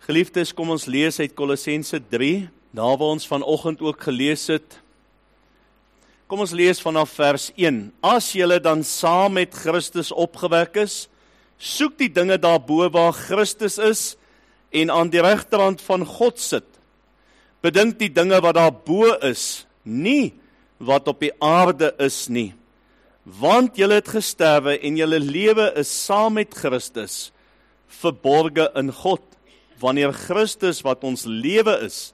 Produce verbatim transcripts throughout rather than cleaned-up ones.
Geliefdes, kom ons lees uit Kolossense drie, daar waar ons vanoggend ook gelees het. Kom ons lees vanaf vers een. As julle dan saam met Christus opgewek is, soek die dinge daarbo waar Christus is en aan die regterhand van God sit. Bedink die dinge wat daarbo is, nie wat op die aarde is nie. Want julle het gesterwe en julle lewe is saam met Christus, verborge in God. Wanneer Christus wat ons lewe is,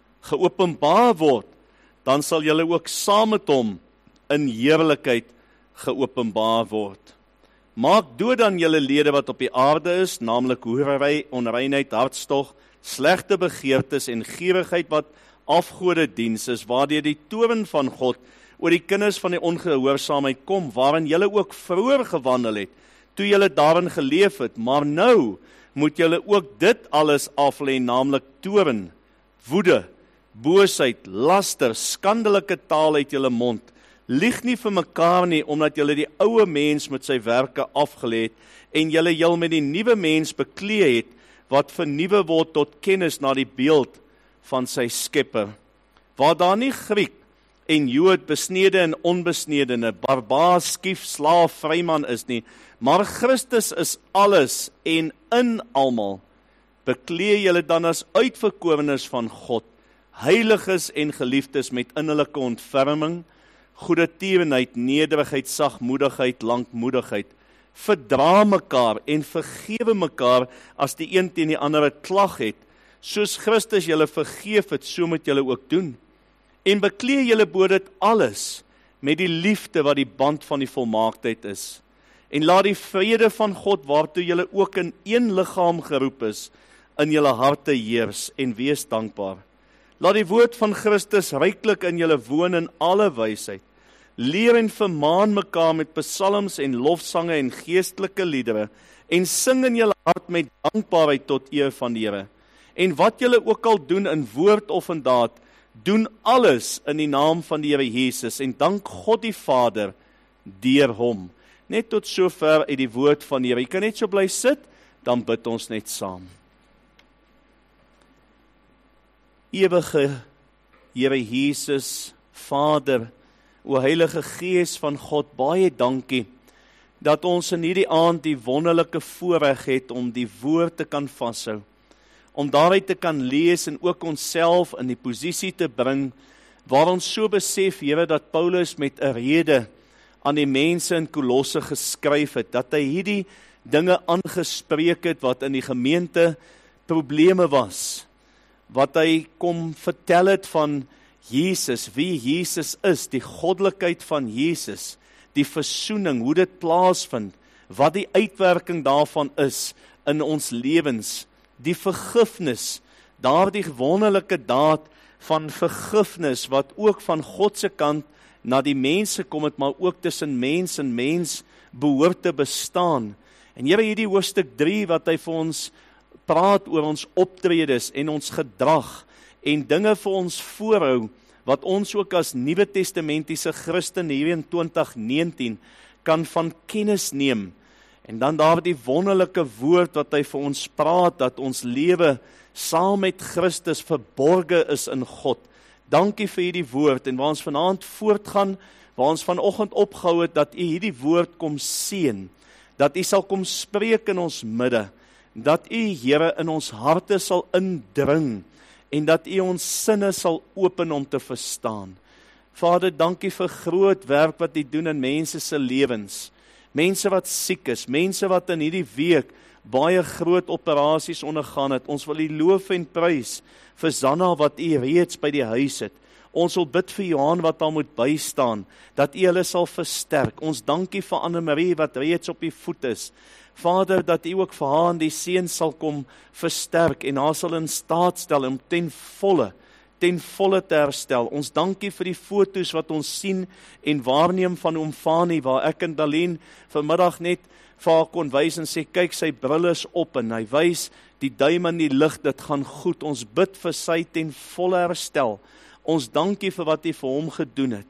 geopenbaar word, dan sal julle ook saam met hom in heerlikheid geopenbaar word. Maak dood aan julle lede wat op die aarde is, naamlik hoerery, onreinheid, hartstog, slegte begeertes en gierigheid wat afgodediens is, waardeur die toorn van God oor die kinders van die ongehoorsaamheid kom, waarin julle ook vroeër gewandel het, toe julle daarin geleef het, maar nou moet julle ook dit alles aflê, naamlik toorn, woede, boosheid, laster, skandelike taal uit julle mond. Lieg nie vir mekaar nie, omdat julle die ouë mens met sy werke afgelê het, en julle jul met die nuwe mens beklee het, wat vernuwe word tot kennis na die beeld van sy skepper. Waar daar nie Griek en Jood, besnede en onbesnedene, barbaar, skief, slaaf, vryman is nie, maar Christus is alles en in almal. Beklee julle dan as uitverkorenes van God, heiliges en geliefdes met innerlike ontferming, goeie tierenheid, nederigheid, sagmoedigheid, lankmoedigheid. Verdra mekaar en vergewe mekaar as die een teen die ander 'n klag het, soos Christus julle vergeef het, so moet julle ook doen. En beklee julle bo dit alles met die liefde wat die band van die volmaaktheid is. En laat die vrede van God, waartoe julle ook in een liggaam geroep is, in julle harte heers en wees dankbaar. Laat die woord van Christus ryklik in julle woon in alle wysheid. Leer en vermaan mekaar met psalms en lofsange en geestelike liedere, en sing in julle hart met dankbaarheid tot eer van die Here. En wat julle ook al doen in woord of in daad, doen alles in die naam van die Here Jesus, en dank God die Vader deur hom. Net tot sover uit die woord van die Here. Jy kan net so bly sit, dan bid ons net saam. Ewige Here Jesus, Vader, o Heilige Gees van God, baie dankie dat ons in hierdie aand die wonderlike voorreg het om die woord te kan vashou, om daaruit te kan lees en ook onsself in die posisie te bring, waar ons so besef, Here, dat Paulus met 'n rede aan die mense in Kolosse geskryf het, dat hy hierdie dinge aangespreek het wat in die gemeente probleme was, wat hy kom vertel het van Jesus, wie Jesus is, die goddelikheid van Jesus, die versoening, hoe dit plaasvind, wat die uitwerking daarvan is in ons lewens, die vergifnis, daardie wonderlike daad van vergifnis, wat ook van God se kant na die mense kom het, maar ook tussen mens en mens behoort te bestaan. En Here, hierdie hoofstuk drie, wat hy vir ons praat oor ons optredes en ons gedrag, en dinge vir ons voorhou, wat ons ook as Nuwe Testamentiese Christen hier in twintig negentien kan van kennis neem. En dan daar die wonderlike woord wat hy vir ons praat, dat ons lewe saam met Christus verborge is in God. Dankie vir hierdie woord, en waar ons vanaand voortgaan, waar ons vanoggend opgehou het, dat u hierdie woord kom seën, dat u sal kom spreek in ons midde, dat u, Here, in ons harte sal indring, en dat u ons sinne sal open om te verstaan. Vader, dankie vir groot werk wat u doen in mense se lewens, mense wat siek is, mense wat in hierdie week baie groot operasies ondergaan het. Ons wil u loof en prys vir Zanna wat u reeds by die huis het. Ons wil bid vir Johan wat daar moet bystaan, dat u hulle sal versterk. Ons dankie vir Anne-Marie wat reeds op die voet is. Vader, dat u ook vir haar en die seun sal kom versterk en haar sal in staat stel om ten volle, ten volle te herstel. Ons dankie vir die foto's wat ons sien en waarneem van oom Fani, waar ek en Dalien vanmiddag net vir haar kon wys en sê, kyk, sy bril is op en hy wys die duim in die lig, dit gaan goed. Ons bid vir sy ten volle herstel. Ons dankie vir wat u vir hom gedoen het.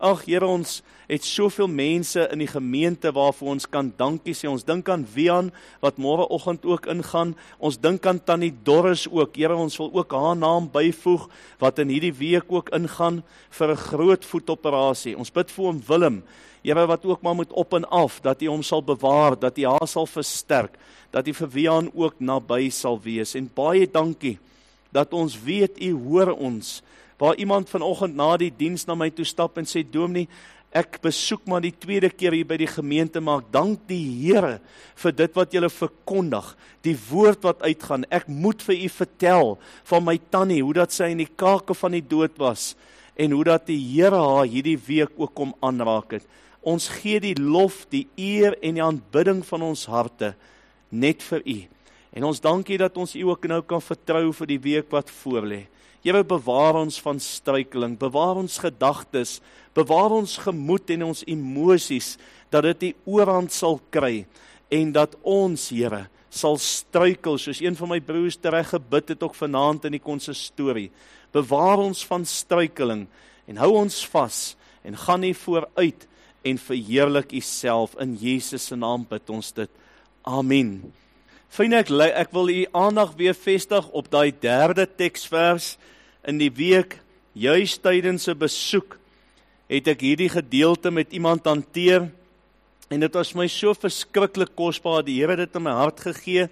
Ag Here, ons het soveel mense in die gemeente waarvoor ons kan dankie sê. Ons dink aan Wian, wat môreoggend ook ingaan. Ons dink aan Tannie Doris ook. Here, ons wil ook haar naam byvoeg, wat in hierdie week ook ingaan vir 'n groot voetoperasie. Ons bid vir hom Willem, Here, wat ook maar moet op en af, dat U hom sal bewaar, dat U haar sal versterk, dat U vir Wian ook naby sal wees. En baie dankie, dat ons weet U hoor ons. Waar iemand vanoggend na die diens na my toe stap en sê, Dominee, ek besoek maar die tweede keer hier by die gemeente, maar ek dank die Here vir dit wat julle verkondig, die woord wat uitgaan. Ek moet vir U vertel van my tannie, hoe dat sy in die kake van die dood was, en hoe dat die Here haar hierdie week ook kom aanraak het. Ons gee die lof, die eer en die aanbidding van ons harte, net vir U. En ons dankie dat ons U ook nou kan vertrou vir die week wat voorlê. Here, bewaar ons van struikeling, bewaar ons gedagtes, bewaar ons gemoed en ons emosies, dat dit die oorhand sal kry, en dat ons, Here, sal struikel, soos een van my broers tereg gebid het ook vanaand in die konsistorie. Bewaar ons van struikeling, en hou ons vas, en gaan nie vooruit, en verheerlik U self, in Jesus se naam bid ons dit. Amen. Vriende, ek, ek wil U aandag weer vestig op daai derde teksvers in die week, juis tydens 'n besoek, het ek hierdie gedeelte met iemand hanteer, en dit was my so verskriklik kosbaar, die Here het dit in my hart gegee,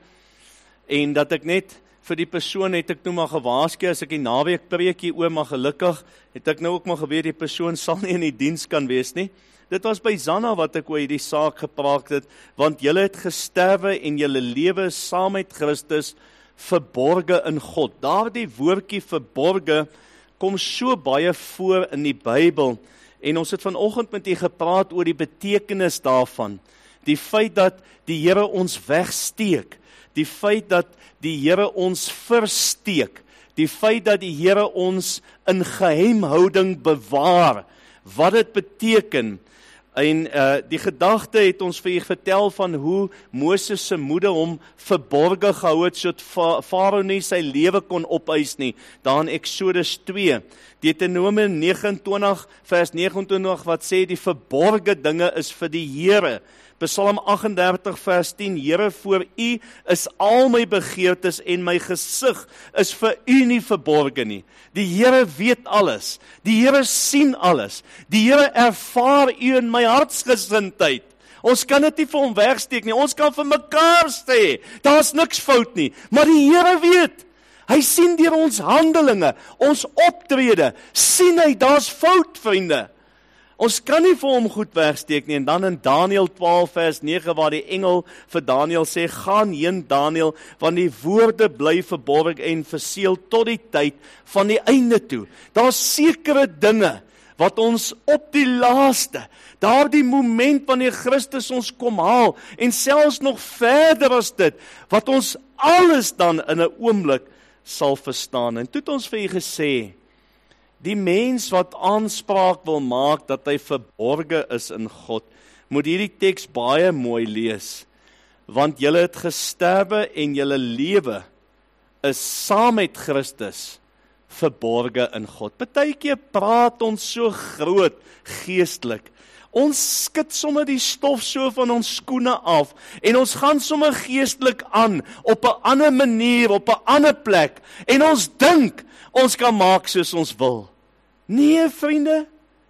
en dat ek net vir die persoon het ek nou maar gewaarsku, as ek die naweek preek hier oor, maar gelukkig het ek nou ook maar geweet, die persoon sal nie in die diens kan wees nie. Dit was by Zanna wat ek oor hierdie saak gepraat het, want julle het gesterwe en julle lewe saam met Christus verborge in God. Daardie woordjie verborge kom so baie voor in die Bybel, en ons het vanoggend met u gepraat oor die betekenis daarvan. Die feit dat die Here ons wegsteek, die feit dat die Here ons versteek, die feit dat die Here ons in geheimhouding bewaar, wat dit beteken. En uh, die gedagte het ons vir u vertel van hoe Moses se moeder hom verborge gehou het, sodat Farao nie sy lewe kon opeis nie, daar in Exodus twee. Deuteronomium nege en twintig vers nege en twintig wat sê die verborge dinge is vir die Here. Psalm agt en dertig vers tien, Here, voor U is al my begeertes en my gesig is vir U nie verborge nie. Die Here weet alles, die Here sien alles, die Here ervaar U in my hartsgesindheid. Ons kan dit nie vir hom wegsteek nie, ons kan vir mekaar sê, daar is niks fout nie, maar die Here weet. Hy sien deur ons handelinge, ons optrede, sien hy, daar's fout, vriende. Ons kan nie vir hom goed wegsteek nie, en dan in Daniël twaalf vers nege, waar die engel vir Daniël sê, gaan heen Daniël, want die woorde bly verborg en verseël tot die tyd van die einde toe. Daar's sekere dinge, wat ons op die laaste, daardie moment wanneer Christus ons kom haal, en selfs nog verder as dit, wat ons alles dan in 'n oomblik sal verstaan. En toe het ons vir u gesê, die mens wat aanspraak wil maak dat hy verborge is in God, moet hierdie teks baie mooi lees, want julle het gesterwe en julle lewe is saam met Christus verborge in God. Partykeer praat ons so groot geestelik. Ons skud sommer die stof so van ons skoene af, en ons gaan sommer geestelik aan, op 'n ander manier, op 'n ander plek, en ons dink, ons kan maak soos ons wil. Nee, vriende,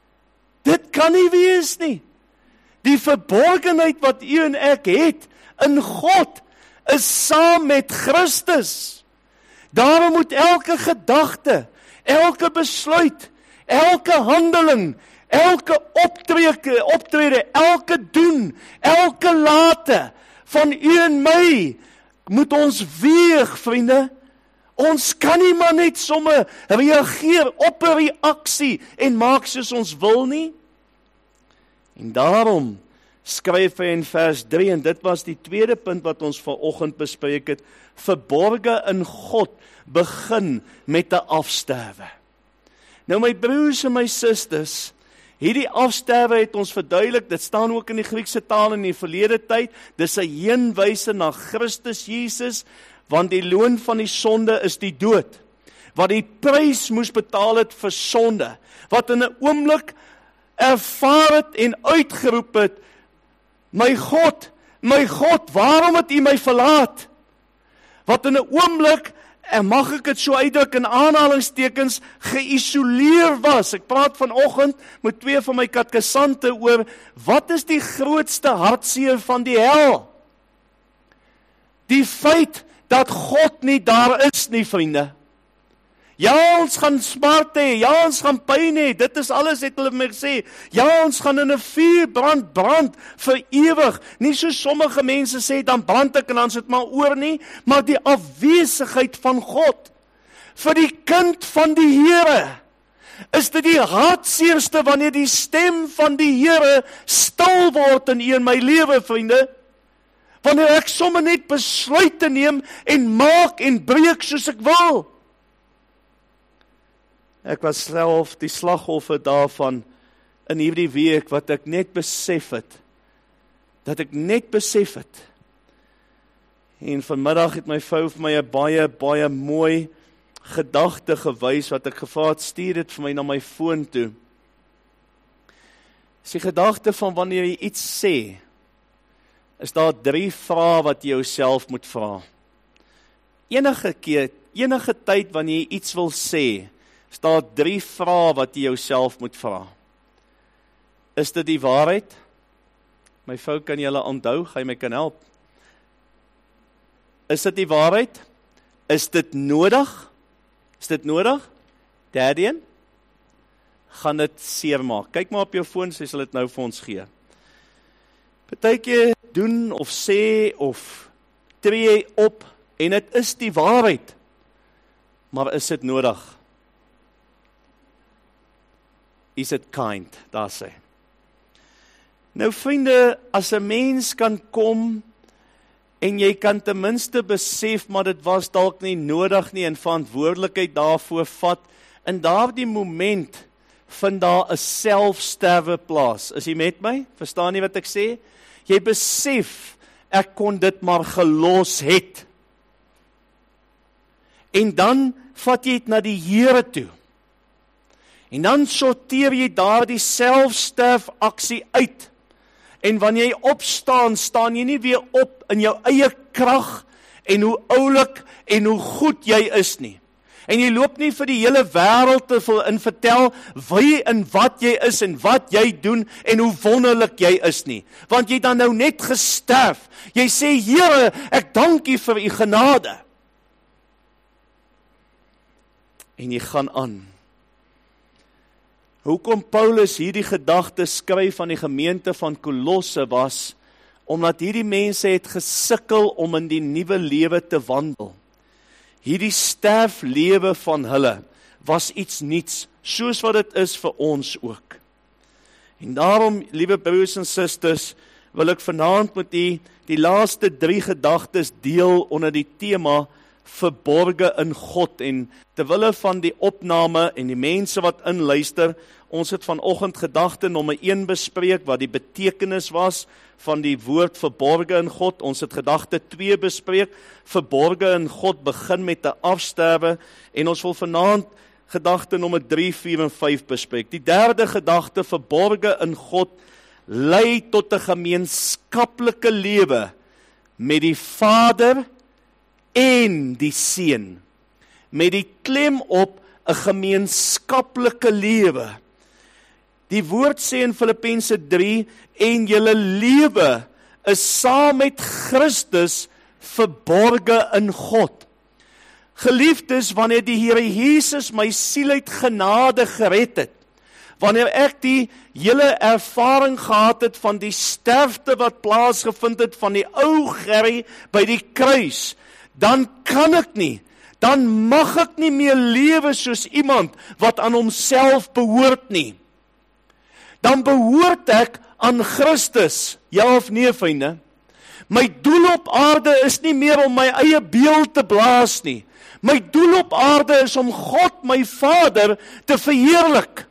dit kan nie wees nie. Die verborgenheid wat u en ek het in God, is saam met Christus. Daarom moet elke gedagte, elke besluit, elke handeling, elke optrede, optrede, elke doen, elke late van u en my, moet ons weeg, vriende. Ons kan nie maar net sommer reageer op 'n reaksie en maak soos ons wil nie. En daarom skryf hy in vers drie, en dit was die tweede punt wat ons vanoggend bespreek het, verborge in God begin met 'n afsterwe. Nou my broers en my susters, hierdie afsterwe het ons verduidelik, dit staan ook in die Griekse taal in die verlede tyd, dis 'n heenwyse na Christus Jesus, want die loon van die sonde is die dood, wat die prys moes betaal het vir sonde, wat in 'n oomblik ervaar het en uitgeroep het, my God, my God, waarom het U my verlaat? Wat in 'n oomblik, en mag ek dit so uitdruk in aanhalingstekens, geïsoleer was. Ek praat vanoggend met twee van my katkesante oor, wat is die grootste hartseer van die hel? Die feit dat God nie daar is nie, vriende. Ja, ons gaan smart hê, ja, ons gaan pyn hê, dit is alles, het hulle my gesê. Ja, ons gaan in 'n vuur brand, brand, vir ewig. Nie so sommige mense sê, dan brand ek en dan sit maar oor nie, maar die afwesigheid van God, vir die kind van die Here, is dit die hartseerste wanneer die stem van die Here stil word in u en my lewe, vriende. Wanneer ek sommer net besluite neem en maak en breek soos ek wil. Ek was self die slagoffer daarvan in hierdie week, wat ek net besef het, dat ek net besef het. En vanmiddag het my vrou vir my 'n baie, baie mooi gedagte gewys, wat ek gevra het, stuur dit vir my na my foon toe. Dis die gedagte van wanneer jy iets sê, is daar drie vrae wat jy jouself moet vra. Enige keer, enige tyd wanneer jy iets wil sê, is daar drie vrae wat jy jouself moet vra. Is dit die waarheid? My vrou kan julle onthou, gaan jy my kan help. Is dit die waarheid? Is dit nodig? Is dit nodig? Derde een, gaan dit seermaak. Kyk maar op jou foon, sy sal dit nou vir ons gee. Partykeer doen of sê of tree op en dit is die waarheid. Maar is dit nodig? Is it kind, daar sê. Nou vriende, as 'n mens kan kom en jy kan ten minste besef, maar dit was dalk nie nodig nie en verantwoordelikheid daarvoor vat, in daardie moment vind daar 'n selfsterwe plaas. Is jy met my? Verstaan jy wat ek sê? Jy besef, ek kon dit maar gelos het. En dan vat jy dit na die Here toe. En dan sorteer jy daar die selfsterf aksie uit. En wanneer jy opstaan, staan jy nie weer op in jou eie krag en hoe oulik en hoe goed jy is nie. En jy loop nie vir die hele wêreld te in vertel wie en wat jy is en wat jy doen en hoe wonderlik jy is nie. Want jy dan nou net gesterf. Jy sê, Here, ek dank U vir U genade. En jy gaan aan. Hoekom Paulus hierdie gedagte skryf aan die gemeente van Kolosse was, omdat hierdie mense het gesukkel om in die nuwe lewe te wandel. Hierdie sterflewe van hulle was iets niets, soos wat dit is vir ons ook. En daarom, liewe broers en susters, wil ek vanaand met u die laaste drie gedagtes deel onder die tema verborge in God. En terwille van die opname en die mense wat inluister, ons het vanoggend gedagte nommer een bespreek, wat die betekenis was van die woord verborge in God. Ons het gedagte twee bespreek, verborge in God begin met 'n afsterwe, en ons wil vanaand gedagte nommer drie, vier en vyf bespreek. Die derde gedagte, verborge in God, lei tot 'n gemeenskaplike lewe met die Vader en die Seun, met die klem op 'n gemeenskaplike lewe. Die woord sê in Filippense drie, en julle lewe is saam met Christus verborge in God. Geliefdes, wanneer die Here Jesus my siel uit genade gered het, wanneer ek die hele ervaring gehad het van die sterfte wat plaasgevind het van die ou Gerry by die kruis, dan kan ek nie, dan mag ek nie meer lewe soos iemand wat aan homself behoort nie. Dan behoort ek aan Christus, ja of nee, vriende? My doel op aarde is nie meer om my eie beeld te blaas nie. My doel op aarde is om God, my Vader, te verheerlik.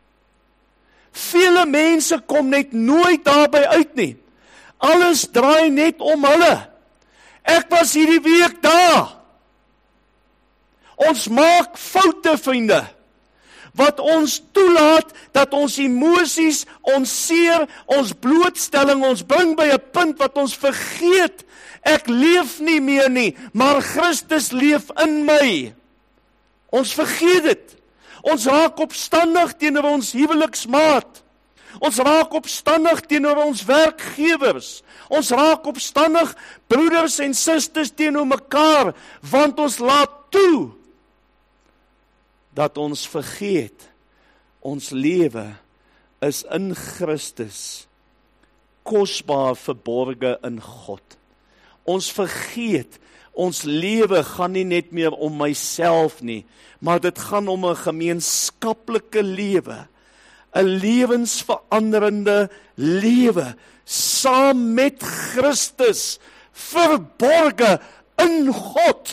Vele mense kom net nooit daarby uit nie. Alles draai net om hulle. Ek was hierdie week daar. Ons maak foute, vriende. wat ons toelaat dat ons emosies, ons seer, ons blootstelling ons bring by 'n punt wat ons vergeet, ek leef nie meer nie, maar Christus leef in my. Ons vergeet dit. Ons raak opstandig teenoor ons huweliksmaat. Ons raak opstandig teenoor ons werkgewers. Ons raak opstandig broeders en susters teenoor mekaar, want ons laat toe dat ons vergeet, ons lewe is in Christus, kosbaar verborge in God. Ons vergeet, ons lewe gaan nie net meer om myself nie, maar dit gaan om 'n gemeenskaplike lewe, 'n lewensveranderende lewe, saam met Christus, verborge in God.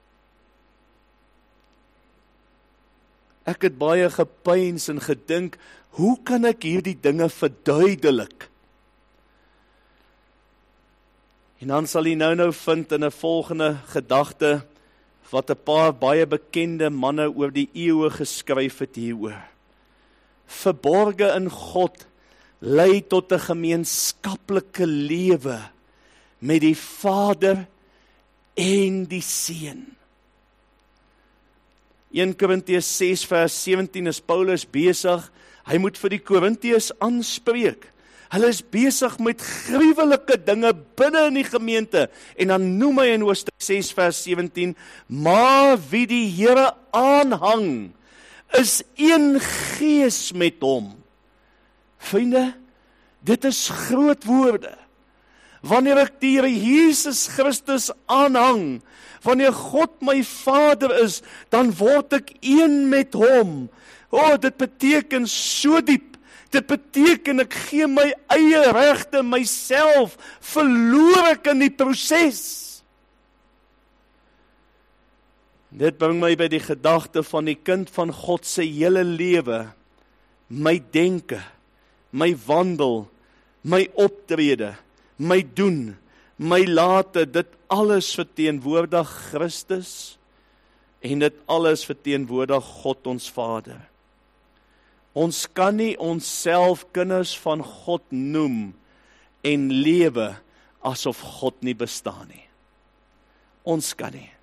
Ek het baie gepeins en gedink, hoe kan ek hierdie dinge verduidelik? En dan sal jy nou nou vind in 'n volgende gedagte, wat 'n paar baie bekende manne oor die eeue geskryf het hieroor. Verborge in God, lei tot 'n gemeenskaplike lewe, met die Vader en die Seun. Eerste Korintiërs ses vers sewentien is Paulus besig, hy moet vir die Korintiërs aanspreek. Hulle is besig met gruwelike dinge binne in die gemeente, en dan noem hy in Hoofstuk ses vers sewentien, maar wie die Here aanhang, is een gees met hom. Vriende, dit is groot woorde. Wanneer ek die Here Jesus Christus aanhang, wanneer God my Vader is, dan word ek een met hom. O, oh, dit beteken so diep. Dit beteken ek gee my eie regte, myself, verloor ek in die proses. Dit bring my by die gedagte van die kind van God se hele lewe, my denke, my wandel, my optrede, my doen, my late, dit alles verteenwoordig Christus, en dit alles verteenwoordig God ons Vader. Ons kan nie onsself kinders van God noem en lewe asof God nie bestaan nie. Ons kan nie.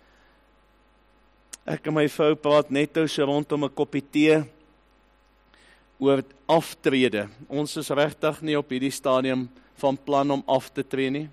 Ek en my vrou praat net nou so rondom 'n koppie tee oor aftrede. Ons is regtig nie op hierdie stadium van plan om af te tree nie.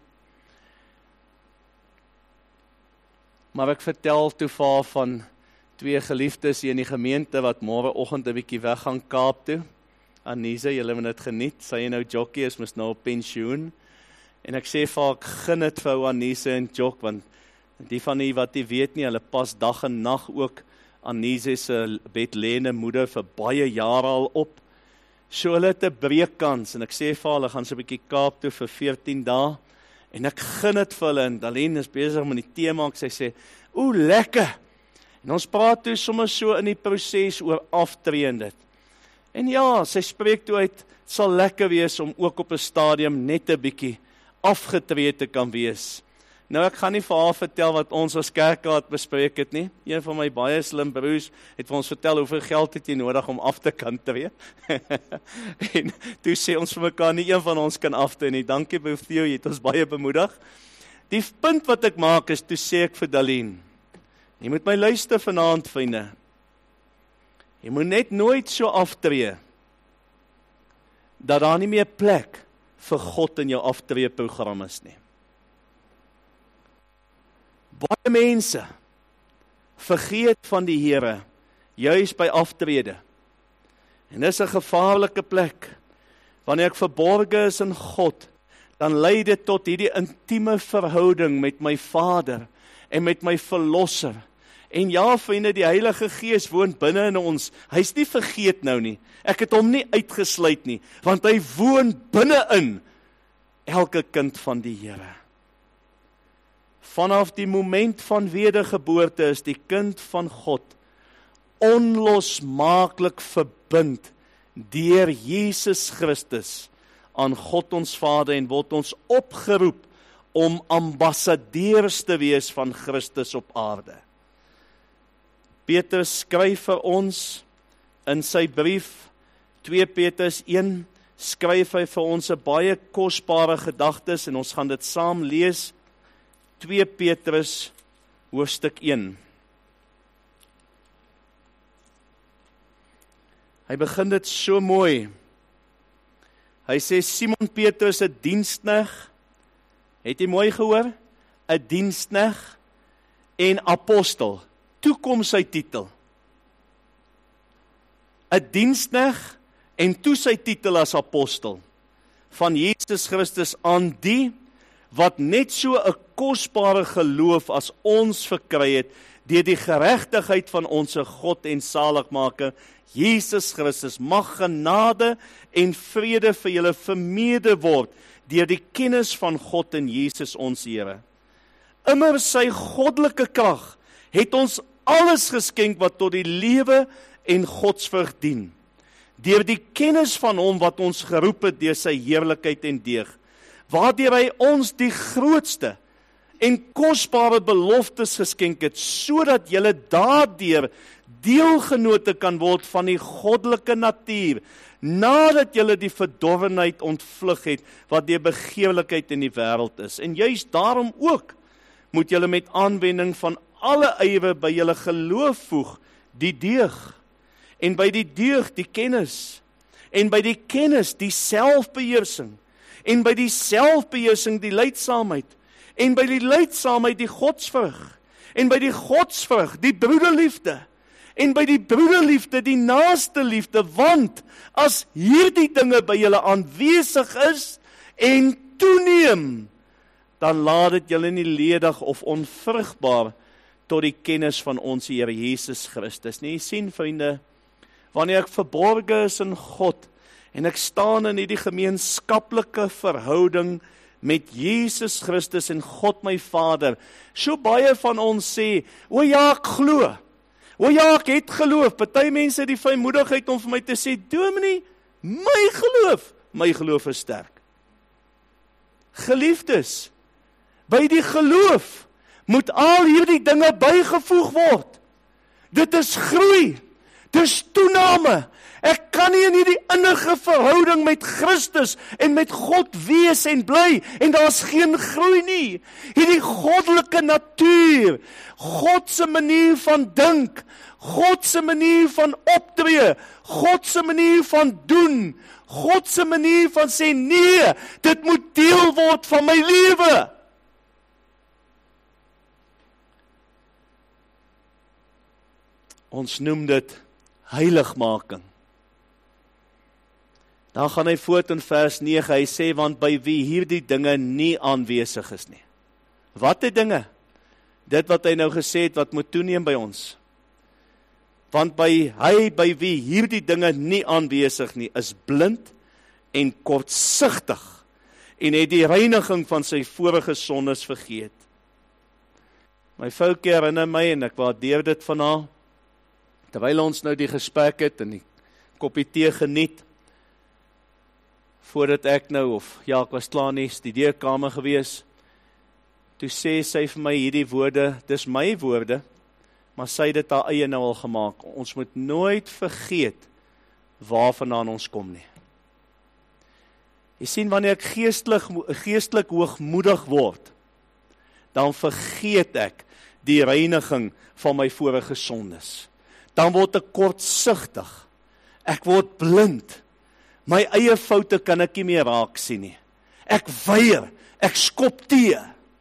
Maar ek vertel toe vir haar van twee geliefdes hier in die gemeente wat môreoggend 'n bietjie weg gaan Kaap toe. Anise, julle moet dit geniet. Sy en nou Jockey is mos nou op pensioen. En ek sê vir haar, ek gun dit vir ou Anise en Jock, want die van die wat die weet nie, hulle pas dag en nag ook Anise se bedlêende moeder vir baie jare al op. So hulle het 'n breekkans, en ek sê vir hulle, gaan so 'n bietjie Kaap toe vir veertien dae, en ek gun dit vir hulle, en Dalien is besig met die tee maak, sy sê, oeh, lekker, en ons praat toe sommer so in die proses oor aftree en dit, en ja, sy spreek toe uit, het sal lekker wees om ook op 'n stadium net 'n bietjie afgetree te kan wees. Nou ek gaan nie vir haar vertel wat ons as kerkraad bespreek het nie. Een van my baie slim broers het vir ons vertel hoeveel geld het jy nodig om af te kan tree. En toe sê ons vir mekaar, nie een van ons kan aftree nie. Dankie broer Theo, jy het ons baie bemoedig. Die punt wat ek maak is, toe sê ek vir Dalien, jy moet my luister vanaand, vriende. Jy moet net nooit so aftree dat daar nie meer plek vir God in jou aftreeprogram is nie. Baie mense vergeet van die Here, juis by aftrede. En dis 'n gevaarlike plek. Wanneer ek verborge is in God, dan lei dit tot hierdie intieme verhouding met my Vader en met my Verlosser. En ja, vriende, die Heilige Gees woon binne in ons. Hy's nie vergeet nou nie. Ek het hom nie uitgesluit nie, want hy woon binne in elke kind van die Here. Vanaf die moment van wedergeboorte is die kind van God onlosmaaklik verbind deur Jesus Christus aan God ons Vader en word ons opgeroep om ambassadeurs te wees van Christus op aarde. Petrus skryf vir ons in sy brief twee Petrus een skryf hy vir ons 'n baie kosbare gedagtes en ons gaan dit saam lees. twee Petrus hoofstuk een. Hy begin dit so mooi. Hy sê Simon Petrus 'n dienskneg. Het jy mooi gehoor? 'n Dienskneg en apostel. Toe kom sy titel. 'n Dienskneg en toe sy titel as apostel van Jesus Christus aan die wat net so 'n kosbare geloof as ons verkry het deur die geregtigheid van ons God en Saligmaker Jesus Christus. Mag genade en vrede vir julle vermeerder word deur die kennis van God en Jesus ons Here. Immer sy goddelike krag het ons alles geskenk wat tot die lewe en godsvrug dien. Deur die kennis van hom wat ons geroep het deur sy heerlikheid en deeg, waardeur hy ons die grootste en kosbare beloftes geskenk het, sodat julle daardeur deelgenote kan word van die goddelike natuur, nadat julle die verdorwenheid ontvlug het, wat deur begeerlikheid in die wêreld is. En juist daarom ook, moet julle met aanwending van alle ywer by julle geloof voeg, die deeg, en by die deeg die kennis, en by die kennis die selfbeheersing, en by die selfbeheersing die lydsaamheid, en by die lydsaamheid die godsvrug, en by die godsvrug die broederliefde, en by die broederliefde die naaste liefde, want as hierdie dinge by julle aanwesig is en toeneem, dan laat dit julle nie ledig of onvrugbaar tot die kennis van ons Here Jesus Christus. Nee, jy sien vriende, wanneer ek verborge is in God, en ek staan in hierdie gemeenskaplike verhouding met Jesus Christus en God my Vader, so baie van ons sê, o ja, ek glo, o ja, ek het geloof. Party mense het die vrymoedigheid om vir my te sê, Dominee, my geloof, my geloof is sterk. Geliefdes, by die geloof moet al hierdie dinge bygevoeg word. Dit is groei, dit is toename. Ek kan nie in hierdie innige verhouding met Christus en met God wees en bly, en daar's geen groei nie. Hierdie goddelike natuur, God se manier van dink, God se manier van optree, God se manier van doen, God se manier van sê, nee, dit moet deel word van my lewe. Ons noem dit heiligmaking. Dan gaan hy voort in vers nege, hy sê, want by wie hierdie dinge nie aanwesig is nie. Watte dinge? Dit wat hy nou gesê het, wat moet toeneem by ons. Want by hy, by wie hierdie dinge nie aanwesig nie, is blind en kortsigtig, en het die reiniging van sy vorige sondes vergeet. My vroukie herinner my, en ek waardeer dit van haar, terwyl ons nou die gesprek het, en die koppie tee geniet, voordat ek nou, of ja, ek was klaar nie, die deurkamer gewees, toe sê sy vir my hierdie woorde, dis my woorde, maar sy het dit haar eie nou al gemaak. Ons moet nooit vergeet waarvandaan ons kom nie. Jy sien, wanneer ek geestelik, geestelik hoogmoedig word, dan vergeet ek die reiniging van my vorige sondes. Dan word ek kortsigtig, ek word blind, my eie foute kan ek nie meer raak sien nie. Ek weier, ek skop tee.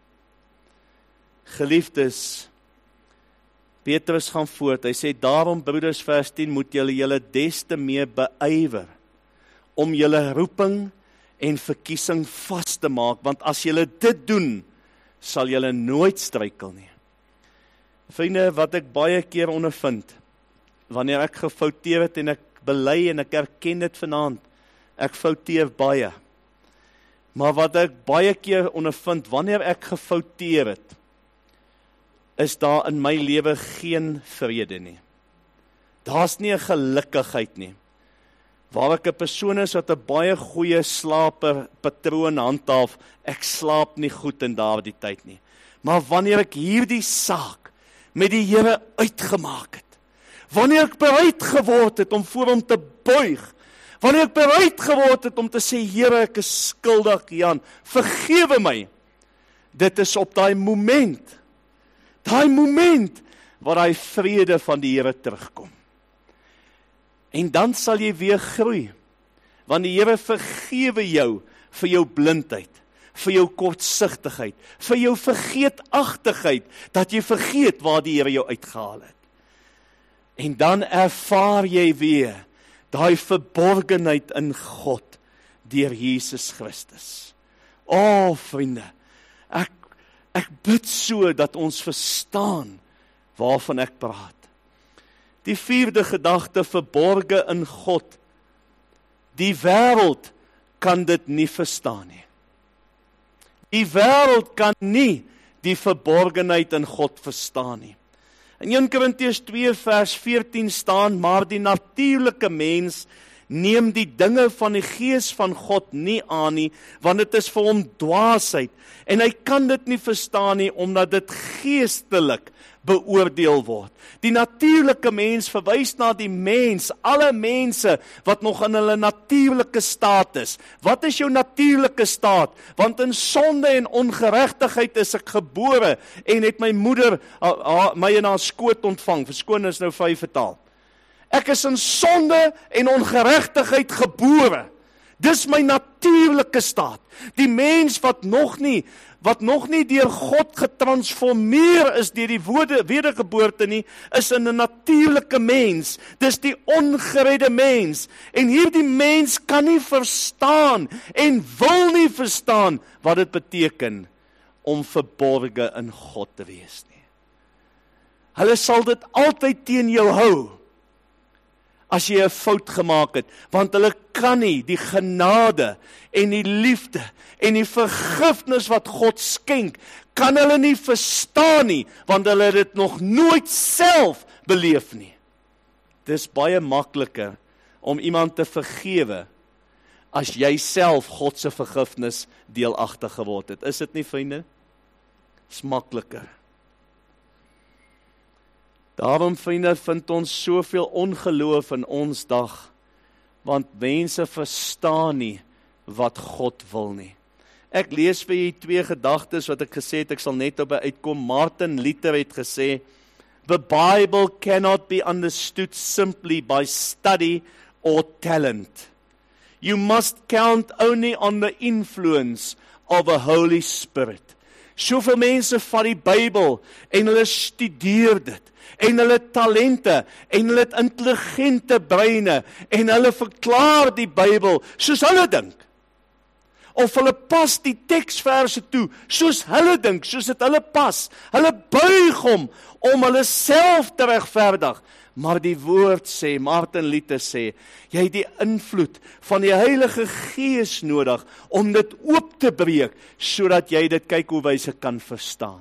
Geliefdes, Petrus gaan voort, hy sê, daarom broeders vers tien, moet julle julle des te meer beywer, om julle roeping en verkiesing vas te maak, want as julle dit doen, sal julle nooit struikel nie. Vriende, wat ek baie keer ondervind, wanneer ek gefouteer het en ek bely en ek erken dit vanaand, ek fouteer baie. Maar wat ek baie keer ondervind, wanneer ek gefouteer het, is daar in my lewe geen vrede nie. Daar's nie 'n gelukkigheid nie. Waar ek 'n persoon is wat 'n baie goeie slaappatroon handhaaf, ek slaap nie goed in daardie tyd nie. Maar wanneer ek hierdie saak met die Here uitgemaak het, wanneer ek bereid geword het om voor hom te buig, wanneer ek bereid geword het om te sê, Here, ek is skuldig, Jan, vergewe my. Dit is op daai moment, daai moment, waar daai vrede van die Here terugkom. En dan sal jy weer groei, want die Here vergewe jou vir jou blindheid, vir jou kortsigtigheid, vir jou vergeetachtigheid, dat jy vergeet waar die Here jou uitgehaal het. En dan ervaar jy weer daai verborgenheid in God deur Jesus Christus. O, vriende, ek, ek bid so dat ons verstaan waarvan ek praat. Die vierde gedagte, verborge in God. Die wêreld kan dit nie verstaan nie. Die wêreld kan nie die verborgenheid in God verstaan nie. In Eerste Korintiërs twee vers veertien staan, maar die natuurlike mens neem die dinge van die gees van God nie aan nie, want dit is vir hom dwaasheid, en hy kan dit nie verstaan nie, omdat dit geestelik beoordeel word. Die natuurlike mens verwys na die mens, alle mense wat nog in hulle natuurlike staat is. Wat is jou natuurlike staat? Want in sonde en ongeregtigheid is ek gebore, en het my moeder a, a, my in haar skoot ontvang. Verskoon is nou vyf vertaal. Ek is in sonde en ongeregtigheid gebore. Dis my natuurlike staat. Die mens wat nog nie wat nog nie deur God getransformeer is deur die woorde wedergeboorte nie, is in 'n natuurlike mens. Dis die ongeredde mens. En hierdie mens kan nie verstaan en wil nie verstaan wat dit beteken om verborge in God te wees nie. Hulle sal dit altyd teen jou hou as jy 'n fout gemaak het, want hulle kan nie die genade en die liefde en die vergifnis wat God skenk, kan hulle nie verstaan nie, want hulle het dit nog nooit self beleef nie. Dis baie makliker om iemand te vergewe as jy self God se vergifnis deelagtig geword het. Is dit nie, vriende? Dis makliker. Daarom, vriende, vind ons soveel ongeloof in ons dag, want mense verstaan nie wat God wil nie. Ek lees vir julle twee gedagtes wat ek gesê het, ek sal net op uitkom. Martin Luther het gesê, the Bible cannot be understood simply by study or talent. You must count only on the influence of the Holy Spirit. Soveel mense vat die Bybel en hulle studeer dit, en hulle talente, en hulle intelligente breine, en hulle verklaar die Bybel soos hulle dink. Of hulle pas die teksverse toe, soos hulle dink, soos dit hulle pas. Hulle buig hom, om hulle self te regverdig. Maar die woord sê, Martin Luther sê, jy het die invloed van die Heilige Gees nodig, om dit oop te breek, sodat jy dit kyk hoe wyse kan verstaan.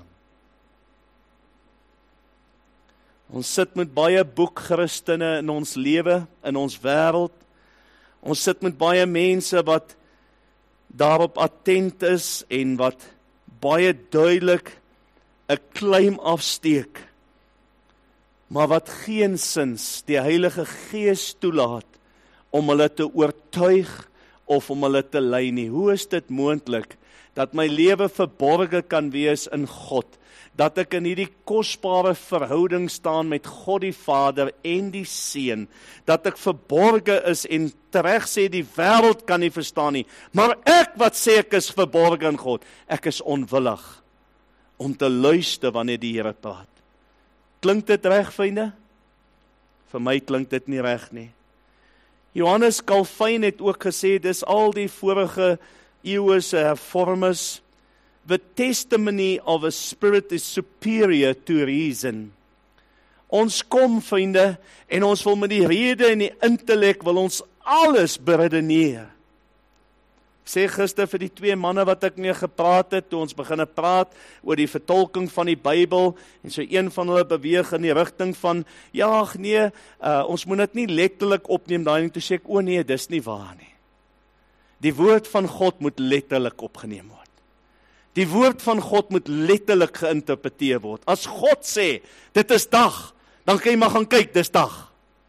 Ons sit met baie boekchristene in ons lewe, in ons wêreld. Ons sit met baie mense wat daarop attent is en wat baie duidelik 'n claim afsteek, maar wat geensins die Heilige Gees toelaat om hulle te oortuig of om hulle te lei nie. Hoe is dit moontlik dat my lewe verborge kan wees in God? Dat ek in hierdie kosbare verhouding staan met God die Vader en die Seun, dat ek verborge is en reg sê die wêreld kan nie verstaan nie, maar ek wat sê ek is verborge in God, ek is onwillig om te luister wanneer die Here praat. Klink dit reg, vriende? Vir my klink dit nie reg nie. Johannes Calvin het ook gesê, dis al die vorige eeue se hervormers, the testimony of a spirit is superior to reason. Ons kom, vriende, en ons wil met die rede en die intellek wil ons alles beredeneer. Ek sê gister vir die twee manne wat ek mee gepraat het, toe ons begin praat oor die vertolking van die Bybel, en so een van hulle beweeg in die rigting van, ja, nee, uh, ons moet dit nie letterlik opneem, daai en toe sê ek, o nee, dis nie waar nie. Die woord van God moet letterlik opgeneem word. Die woord van God moet letterlik geïnterpreteer word. As God sê, dit is dag, dan kan jy maar gaan kyk, dis dag.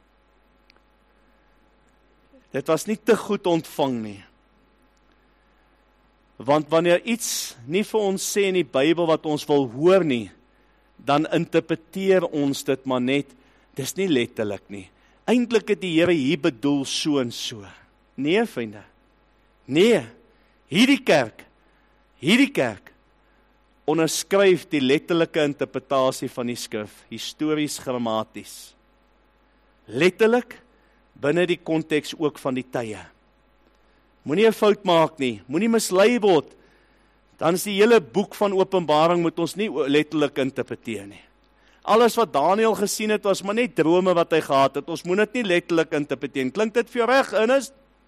Dit was nie te goed ontvang nie. Want wanneer iets nie vir ons sê in die Bybel wat ons wil hoor nie, dan interpreteer ons dit maar net, dis nie letterlik nie. Eintlik het die Here hier bedoel so en so. Nee, vriende. Nee, hierdie kerk, hierdie kerk, onderskryf die letterlike interpretasie van die skrif, histories, grammaties. Letterlik, binne die konteks ook van die tye. Moenie 'n fout maak nie, moenie mislei word, dan is die hele boek van Openbaring moet ons nie letterlik interpreteer nie. Alles wat Daniël gesien het, was maar net drome wat hy gehad het, ons moet dit nie letterlik interpreteer. Klink dit vir jou reg, Ernest?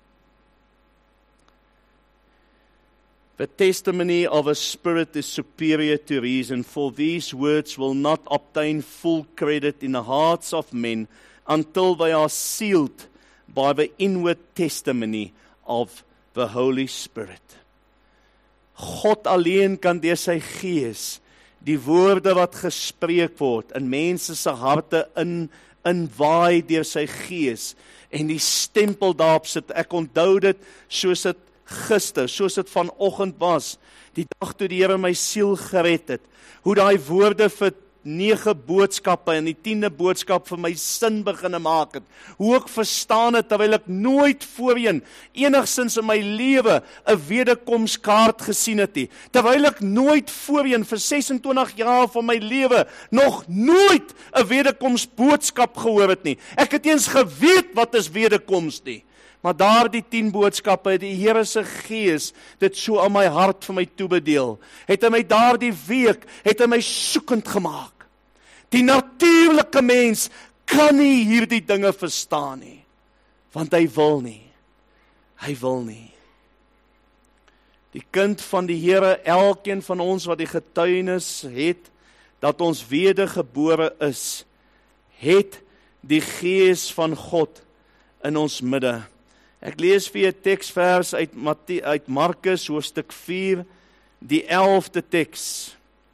The testimony of a spirit is superior to reason, for these words will not obtain full credit in the hearts of men until they are sealed by the inward testimony of the Holy Spirit. God alleen kan deur sy gees die woorde wat gespreek word in mense se harte in inwaai deur sy gees en die stempel daarop sit. Ek onthou dit soos dit gister, soos dit vanoggend was, die dag toe die Here my siel gered het, hoe daai woorde vir nege boodskappe en die tiende boodskap vir my sin beginne maak het, hoe ek verstaan het, terwyl ek nooit voorheen enigstens in my lewe 'n wederkomskaart gesien het nie, terwyl ek nooit voorheen vir ses en twintig jaar van my lewe nog nooit 'n wederkomsboodskap gehoor het nie. Ek het eens geweet wat is wederkoms nie. Maar daar die tien boodskappe, die Here se Gees, dit so aan my hart vir my toebedeel, het hy my daardie week, het hy my soekend gemaak. Die natuurlike mens kan nie hierdie dinge verstaan nie, want hy wil nie, hy wil nie. Die kind van die Here, elkeen van ons wat die getuienis het, dat ons wedergebore is, het die Gees van God in ons midde. Ek lees vir 'n teksvers uit Matthäus, uit Markus hoofstuk vier, die elfde teks,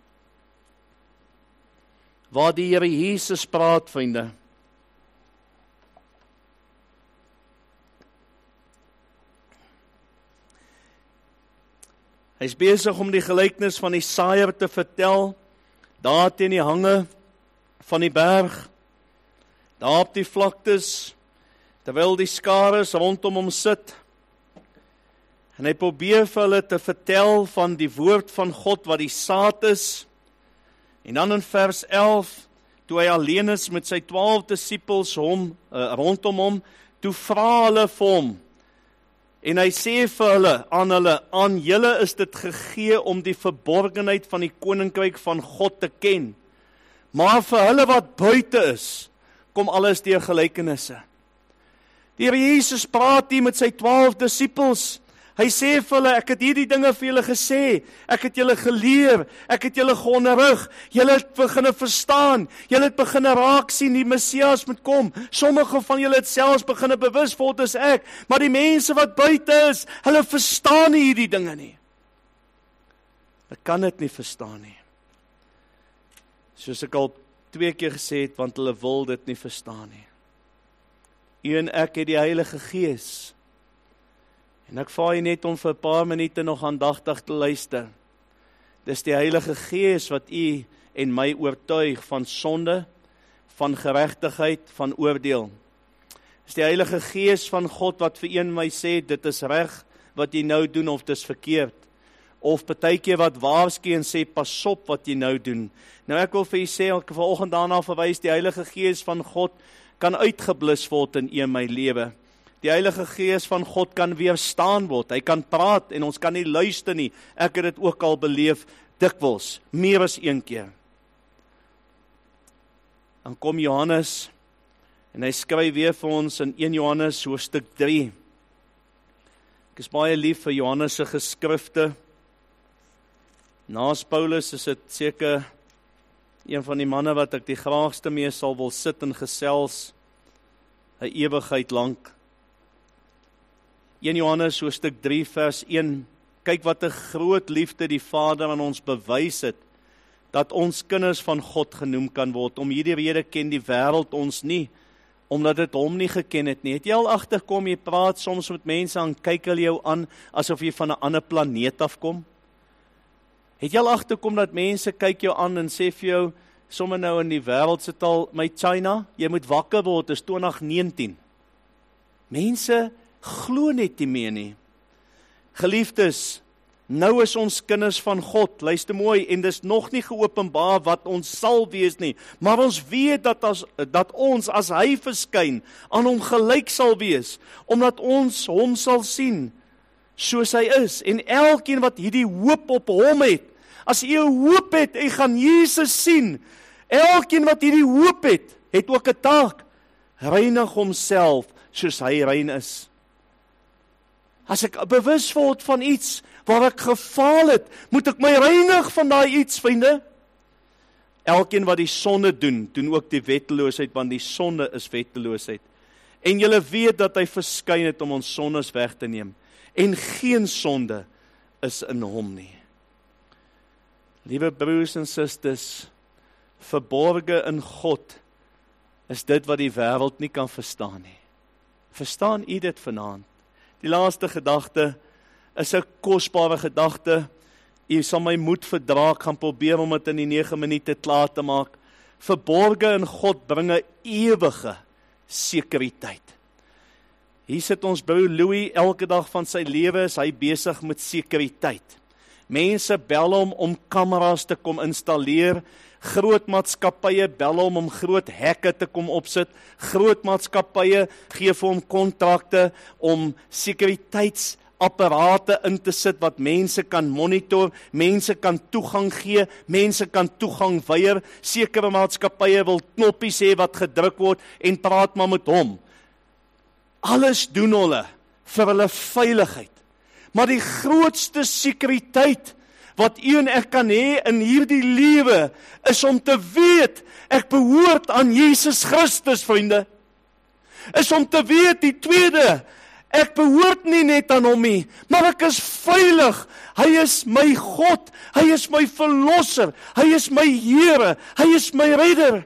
waar die Here Jesus praat, vriende. Hy is besig om die gelykenis van die saaier te vertel, daar teen die hange van die berg, daar op die vlaktes, terwyl die skares rondom hom sit, en hy probeer vir hulle te vertel van die woord van God wat die saad is, en dan in vers elf, toe hy alleen is met sy twaalf disippels hom, uh, rondom hom, toe vra hulle vir hom, en hy sê vir hulle, aan hulle, aan julle is dit gegee om die verborgenheid van die koninkryk van God te ken, maar vir hulle wat buite is, kom alles deur gelykenisse. Die Here Jesus praat hier met sy twaalf disippels. Hy sê vir hulle, ek het hierdie dinge vir julle gesê, ek het julle geleer, ek het julle geonderrig, julle het begin verstaan, julle het begin raak sien, die Messias moet kom, sommige van julle het selfs begin bewus word as ek, maar die mense wat buite is, hulle verstaan nie hierdie dinge nie. Hulle kan dit nie verstaan nie. Soos ek al twee keer gesê het, want hulle wil dit nie verstaan nie. U en ek het die Heilige Gees. En ek vra u net om vir 'n paar minute nog aandagtig te luister. Dis die Heilige Gees wat u en my oortuig van sonde, van geregtigheid, van oordeel. Dis die Heilige Gees van God wat vir een my sê, dit is reg wat jy nou doen of dit is verkeerd. Of partykeer wat waarsku en sê, pas op wat jy nou doen. Nou ek wil vir u sê, ek vanoggend daarna verwys, die Heilige Gees van God kan uitgeblus word in een my lewe. Die Heilige Gees van God kan weerstaan word. Hy kan praat en ons kan nie luister nie. Ek het dit ook al beleef dikwels, meer as een keer. Dan kom Johannes en hy skryf weer vir ons in een Johannes hoofstuk drie. Ek is baie lief vir Johannes se geskrifte. Naas Paulus is dit seker een van die manne wat ek die graagste mee sal wil sit en gesels 'n ewigheid lank. een Johannes hoofstuk drie vers een. Kyk wat 'n groot liefde die Vader aan ons bewys het, dat ons kinders van God genoem kan word. Om hierdie rede ken die wêreld ons nie, omdat dit hom nie geken het nie. Het jy al agterkom, jy praat soms met mense, en kyk hulle jou aan, asof jy van 'n ander planeet afkom? Het jy al agterkom dat mense kyk jou aan en sê vir jou, sommer nou in die wêreld sit al, my China, jy moet wakker word, is twintig negentien. Mense glo net nie meer nie. Geliefdes, nou is ons kinders van God, luister mooi, en dis nog nie geopenbaar wat ons sal wees nie, maar ons weet dat, as, dat ons as hy verskyn, aan hom gelyk sal wees, omdat ons hom sal sien, soos hy is, en elkeen wat hierdie hoop op hom het, as jy 'n hoop het, jy gaan Jesus sien, elkeen wat hierdie hoop het, het ook 'n taak, reinig homself, soos hy rein is. As ek bewus word van iets, waar ek gefaal het, moet ek my reinig van daai iets, vriende. Elkeen wat die sonde doen, doen ook die wetteloosheid, want die sonde is wetteloosheid. En julle weet dat hy verskyn het om ons sondes weg te neem. En geen sonde is in hom nie. Liewe broers en susters, verborge in God, is dit wat die wêreld nie kan verstaan nie. Verstaan u dit vanaand? Die laaste gedagte is 'n kosbare gedagte. U sal my moed verdra, ek gaan probeer om dit in die nege minute klaar te maak. Verborge in God bring 'n ewige sekuriteit. Hier sit ons broer Louis, elke dag van sy lewe is hy besig met sekuriteit. Mense bel hom om kameras te kom installeer, groot maatskappye bel hom om groot hekke te kom opsit, groot maatskappye gee vir hom kontrakte om sekuriteitsapparate in te sit wat mense kan monitor, mense kan toegang gee, mense kan toegang weier, sekere maatskappye wil knoppies hê wat gedruk word en praat maar met hom. Alles doen hulle vir hulle veiligheid. Maar die grootste sekuriteit wat u en ek kan hê in hierdie lewe, is om te weet, ek behoort aan Jesus Christus, vriende. Is om te weet, die tweede, ek behoort nie net aan hom nie, maar ek is veilig. Hy is my God, hy is my verlosser, hy is my Here, hy is my redder.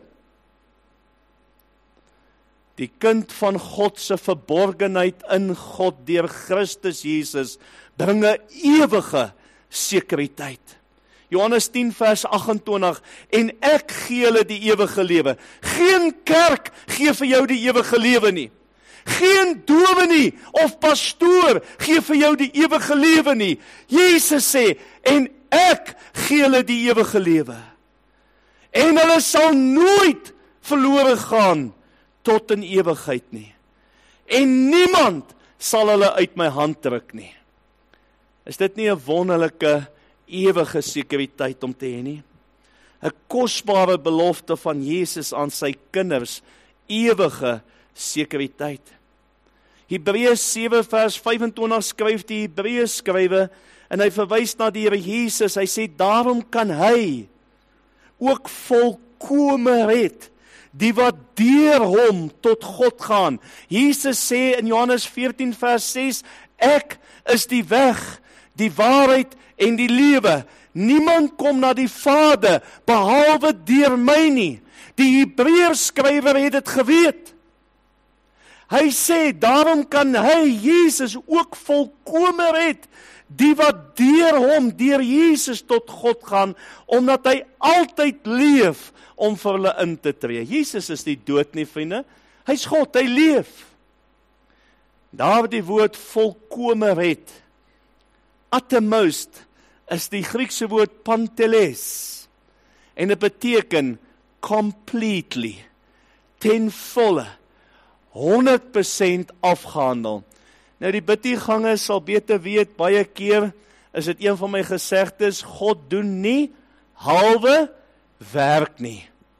Die kind van God se verborgenheid in God deur Christus Jesus bring 'n ewige sekuriteit. Johannes tien vers agt en twintig, en ek gee julle die ewige lewe. Geen kerk gee vir jou die ewige lewe nie. Geen dominee of pastoor gee vir jou die ewige lewe nie. Jesus sê, en ek gee julle die ewige lewe. En hulle sal nooit verlore gaan tot in ewigheid nie. En niemand sal hulle uit my hand druk nie. Is dit nie 'n wonderlike ewige sekuriteit om te hê nie? 'n Kosbare belofte van Jesus aan sy kinders, ewige sekuriteit. Hebreërs sewe vers vyf en twintig skryf die Hebreërs skrywe, en hy verwys na die Here Jesus, hy sê, daarom kan hy ook volkome red, die wat deur hom tot God gaan. Jesus sê in Johannes veertien vers ses, ek is die weg, die waarheid en die lewe. Niemand kom na die Vader, behalwe deur my nie. Die Hebreërs skrywer het dit geweet. Hy sê, daarom kan hy, Jesus, ook volkome red, die wat deur hom, deur Jesus tot God gaan, omdat hy altyd leef, om vir hulle in te tree. Jesus is nie dood nie, vriende. Hy's God, hy leef. Daar die woord volkome red, uttermost, is die Griekse woord panteles, en dit beteken completely, ten volle, honderd persent afgehandel. Nou die biddiegangers sal beter weet, baie keer is dit een van my gesegdes, God doen nie halwe werk nie.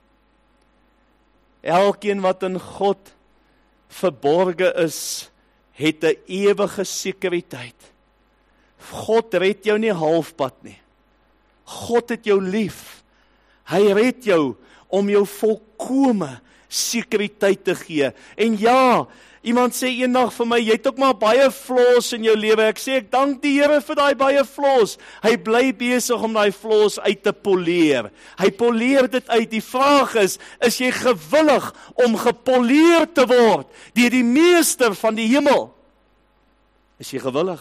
Elkeen wat in God verborge is, het 'n ewige sekuriteit. God red jou nie halfpad nie. God het jou lief. Hy red jou om jou volkome sekuriteit te gee. En ja, iemand sê eendag vir my, jy het ook maar baie flaws in jou lewe. Ek sê, ek dank die Here vir daai baie flaws. Hy bly besig om daai flaws uit te poleer. Hy poleer dit uit. Die vraag is, is jy gewillig om gepoleer te word deur die meester van die hemel? Is jy gewillig?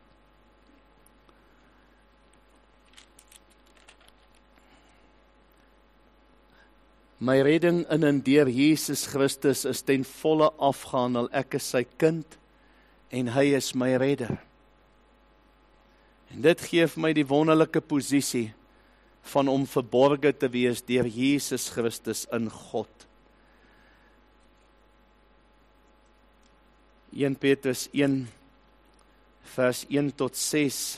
My redding in en deur Jesus Christus is ten volle afgehandel. Ek is sy kind en hy is my redder. En dit gee vir my die wonderlike posisie van om verborge te wees deur Jesus Christus in God. Eerste Petrus een vers een tot ses.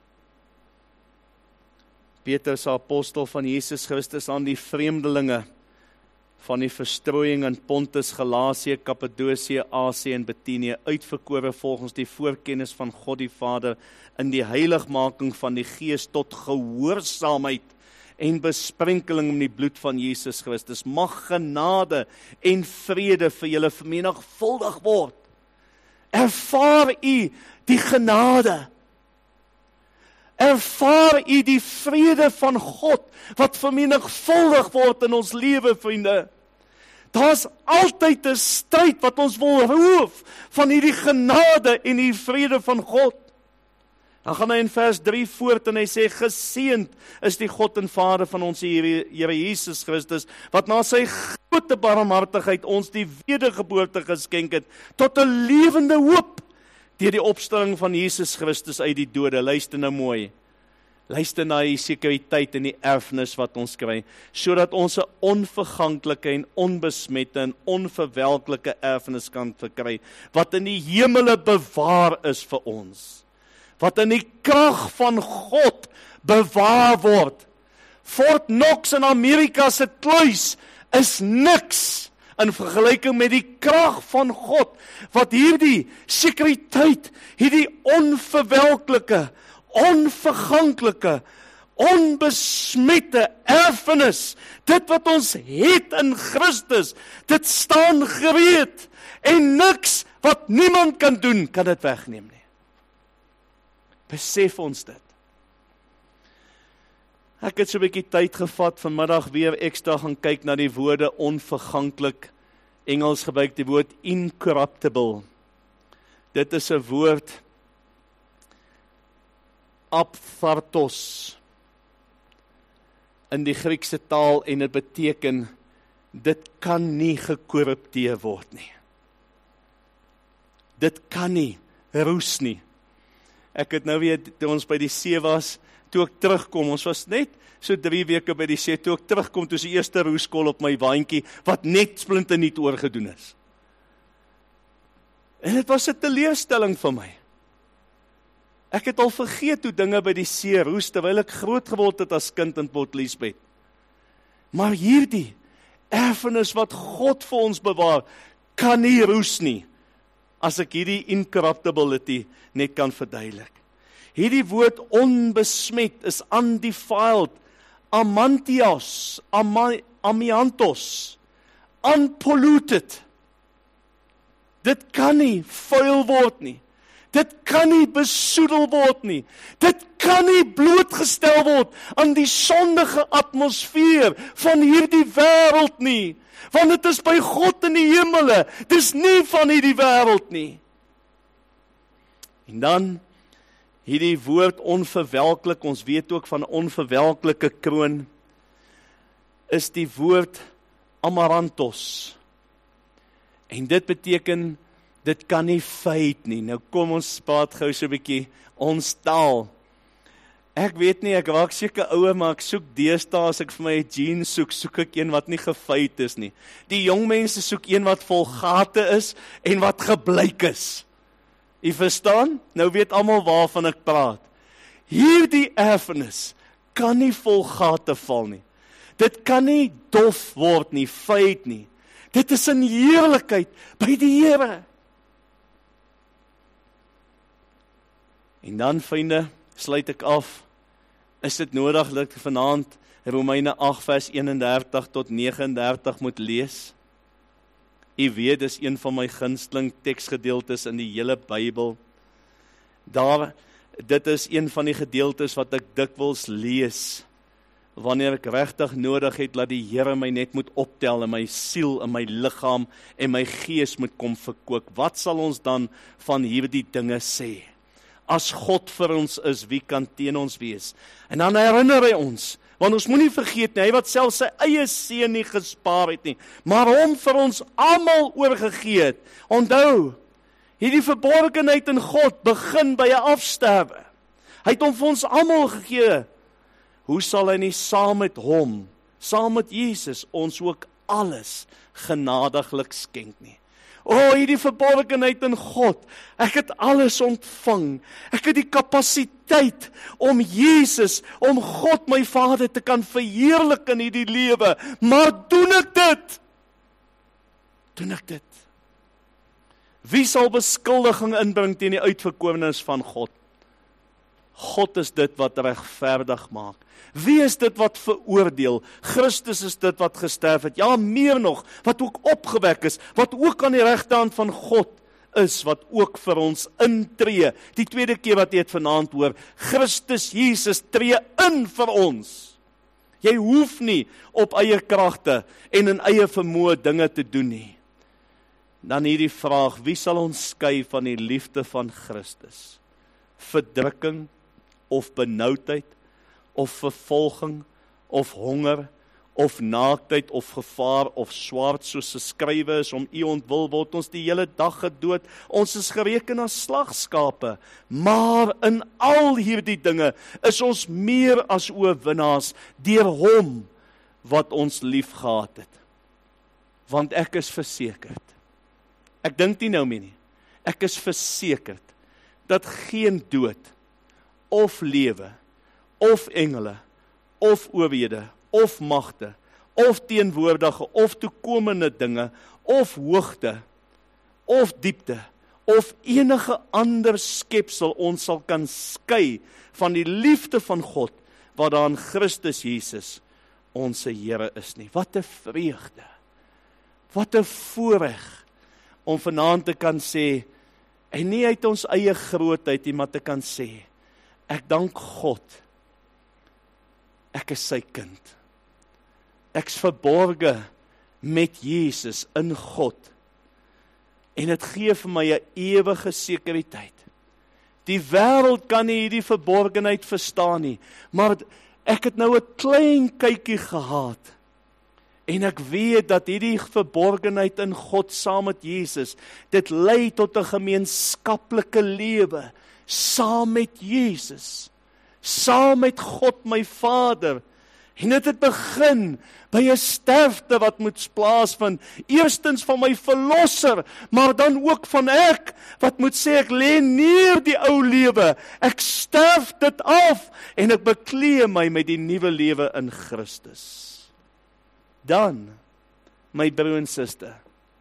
Petrus, apostel van Jesus Christus, aan die vreemdelinge van die verstrooiing in Pontus, Galasië, Kappadosie, Asië en Bithynië, uitverkore volgens die voorkennis van God die Vader, in die heiligmaking van die Gees tot gehoorsaamheid en besprenkeling in die bloed van Jesus Christus. Mag genade en vrede vir julle vermenigvuldig word. Ervaar u die genade. Ervaar u die vrede van God, wat vermenigvuldig word in ons lewe, vriende. Daar's altyd 'n stryd wat ons wil roof van hierdie genade en die vrede van God. Dan gaan hy in vers drie voort en hy sê, geseënd is die God en Vader van ons Here, Here Jesus Christus, wat na sy grote barmhartigheid ons die wedergeboorte geskenk het, tot 'n lewende hoop, deur die opstanding van Jesus Christus uit die dode. Luister nou mooi. Luister na die sekuriteit en die erfenis wat ons kry, sodat ons 'n onverganklike en onbesmette en onverwelklike erfenis kan verkry, wat in die hemele bewaar is vir ons. Wat in die krag van God bewaar word. Fort Knox in Amerika se kluis is niks in vergelyking met die krag van God, wat hierdie sekuriteit, hierdie onverwelklike, onverganklike, onbesmette erfenis, dit wat ons het in Christus, dit staan gereed, en niks wat niemand kan doen, kan dit wegneem nie. Besef ons dit. Ek het so 'n bietjie tyd gevat, vanmiddag weer ekstra gaan kyk na die woorde onverganklik. Engels gebruik die woord incorruptible. Dit is 'n woord aphthartos in die Griekse taal, en dit beteken dit kan nie gekorrupteer word nie. Dit kan nie roes nie. Ek het nou weer, toe ons by die see was, toe ek terugkom, ons was net so drie weke by die see, toe ek terugkom, toe is die eerste roeskol op my waantjie, wat net splinternuut oorgedoen is. En dit was 'n teleurstelling vir my. Ek het al vergeet hoe dinge by die see roes, terwyl ek groot geword het as kind in Port Elizabeth. Maar hierdie erfenis wat God vir ons bewaar, kan nie roes nie, as ek hierdie incorruptibility net kan verduidelik. Hierdie woord onbesmet is undefiled, amantios, ama, amiantos, unpolluted. Dit kan nie vuil word nie. Dit kan nie besoedel word nie. Dit kan nie blootgestel word aan die sondige atmosfeer van hierdie wêreld nie. Want dit is by God in die hemele. Dis nie van hierdie wêreld nie. En dan hierdie woord onverwelklik, ons weet ook van onverwelklike kroon, is die woord amaranthos. En dit beteken, dit kan nie fade nie. Nou kom ons praat gou so 'n bietjie ons taal. Ek weet nie, ek raak seker ouer, maar ek soek deesdae, as ek vir my 'n jeans soek, soek ek een wat nie gefeit is nie. Die jong mense soek een wat vol gate is en wat gebleik is. U verstaan? Nou weet almal waarvan ek praat. Hierdie erfenis kan nie vol gate val nie. Dit kan nie dof word nie, feit nie. Dit is in heerlikheid by die Here. En dan, vriende, sluit ek af. Is dit nodig dat ek vanaand Romeine agt vers eenendertig tot negenendertig moet lees? U weet, dis een van my gunsteling teksgedeeltes in die hele Bybel. Daar, dit is een van die gedeeltes wat ek dikwels lees, wanneer ek regtig nodig het, dat die Here my net moet optel in my siel, in my liggaam en my gees moet kom verkoop. Wat sal ons dan van hierdie dinge sê? As God vir ons is, wie kan teen ons wees? En dan herinner hy ons, want ons moenie vergeet nie, hy wat self sy eie seun nie gespaar het nie, maar hom vir ons almal oorgegee het. Onthou, hierdie verborgenheid in God begin by 'n afsterwe. Hy het hom vir ons almal gegee. Hoe sal hy nie saam met hom, saam met Jesus, ons ook alles genadiglik skenk nie? O, hierdie verborgenheid in God, ek het alles ontvang, ek het die kapasiteit om Jesus, om God my Vader te kan verheerlik in hierdie lewe, maar doen ek dit? Doen ek dit? Wie sal beskuldiging inbring teen die uitverkorenes van God? God is dit wat regverdig maak. Wie is dit wat veroordeel? Christus is dit wat gesterf het. Ja, meer nog, wat ook opgewek is, wat ook aan die regterhand van God is, wat ook vir ons intree. Die tweede keer wat jy het vanaand hoor, Christus Jesus tree in vir ons. Jy hoef nie op eie kragte en in eie vermoë dinge te doen nie. Dan hierdie vraag, wie sal ons skei van die liefde van Christus? Verdrukking, of benoudheid, of vervolging, of honger, of naaktheid, of gevaar, of swaard, soos geskrywe is, om u ontwil word ons die hele dag gedood, ons is gereken as slagskape, maar in al hierdie dinge is ons meer as oorwinnaars deur hom wat ons lief gehad het. Want ek is versekerd, ek dink nie nou meer nie, ek is versekerd, dat geen dood, of lewe, of engele, of oorhede, of magte, of teenwoordige, of toekomende dinge, of hoogte, of diepte, of enige ander skepsel ons sal kan skei van die liefde van God, wat daar in Christus Jesus, ons Here is nie. Wat 'n vreugde, wat 'n voorreg, om vanaand te kan sê, en nie uit ons eie grootheid nie, maar te kan sê, ek dank God, ek is sy kind. Ek's verborge met Jesus in God. En dit gee vir my 'n ewige sekuriteit. Die wêreld kan nie hierdie verborgenheid verstaan nie, maar ek het nou 'n klein kykie gehad. En ek weet dat hierdie verborgenheid in God saam met Jesus, dit lei tot 'n gemeenskaplike lewe, saam met Jesus, saam met God my Vader. En dit het begin by 'n sterfte wat moet plaasvind, eerstens van my verlosser, maar dan ook van ek, wat moet sê, ek lê neer die ou lewe, ek sterf dit af, en ek bekleë my met die nuwe lewe in Christus. Dan, my broer en suster,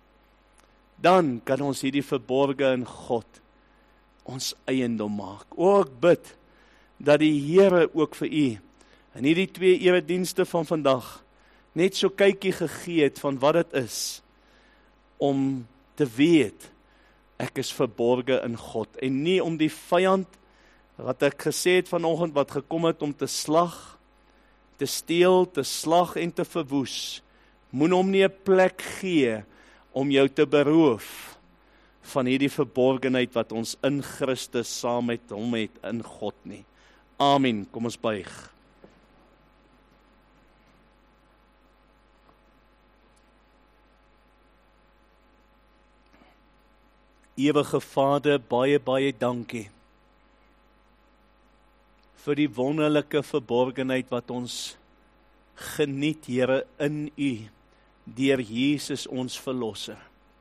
dan kan ons hierdie verborge in God ons eiendom maak. O, ek bid, dat die Here ook vir u, in hierdie twee eredienste van vandag, net so kykie gegee het van wat dit is, om te weet, ek is verborge in God, en nie om die vyand, wat ek gesê het vanoggend, wat gekom het om te slag, te steel, te slag en te verwoes, moet hom nie 'n plek gee, om jou te beroof, van hierdie verborgenheid, wat ons in Christus saam met hom het, in God nie. Amen, kom ons buig. Ewige Vader, baie, baie dankie vir die wonderlike verborgenheid wat ons geniet, Here, in U, deur Jesus ons verlosser.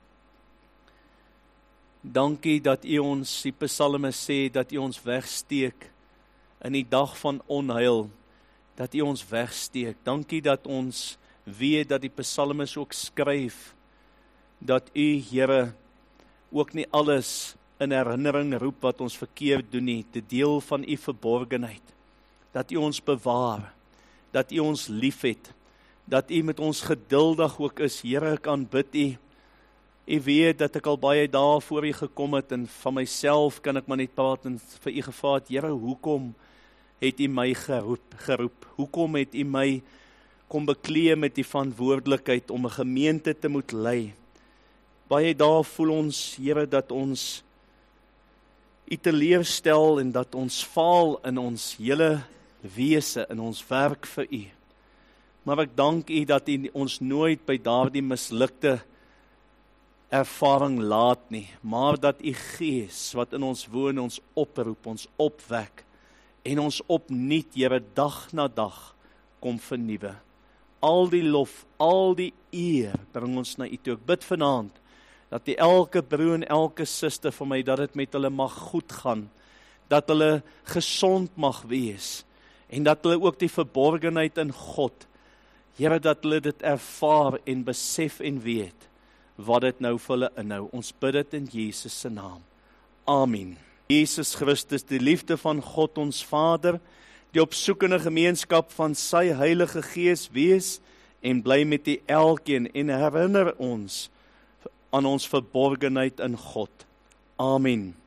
Dankie dat U ons, die psalme sê, dat U ons wegsteek in die dag van onheil, dat U ons wegsteek. Dankie dat ons weet dat die psalmes ook skryf, dat U, Here, ook nie alles in herinnering roep wat ons verkeerd doen nie, te deel van U verborgenheid, dat U ons bewaar, dat U ons liefhet, dat U met ons geduldig ook is. Here, ek aanbid U, U weet dat ek al baie dae voor U gekom het en van myself kan ek maar net praat en vir U gevra het, Here, hoekom het U my geroep, geroep? Hoekom het U my kom beklee met die verantwoordelikheid om 'n gemeente te moet lei? Baie dae voel ons, Here, dat ons U teleurstel en dat ons faal in ons hele wese, in ons werk vir U. Maar ek dank U dat U ons nooit by daardie mislukte ervaring laat nie, maar dat U Gees wat in ons woon, ons oproep, ons opwek en ons opnuut, Here, dag na dag kom vernuwe. Al die lof, al die eer bring ons na U toe. Ek bid vanaand dat die elke broer en elke suster vir my, dat dit met hulle mag goed gaan, dat hulle gesond mag wees, en dat hulle ook die verborgenheid in God, Here, dat hulle dit ervaar en besef en weet, wat dit nou vir hulle inhou. Ons bid dit in Jesus se naam. Amen. Jesus Christus, die liefde van God ons Vader, die opsoekende gemeenskap van sy Heilige Gees wees, en bly met die elkeen, en herinner ons aan ons verborgenheid in God. Amen.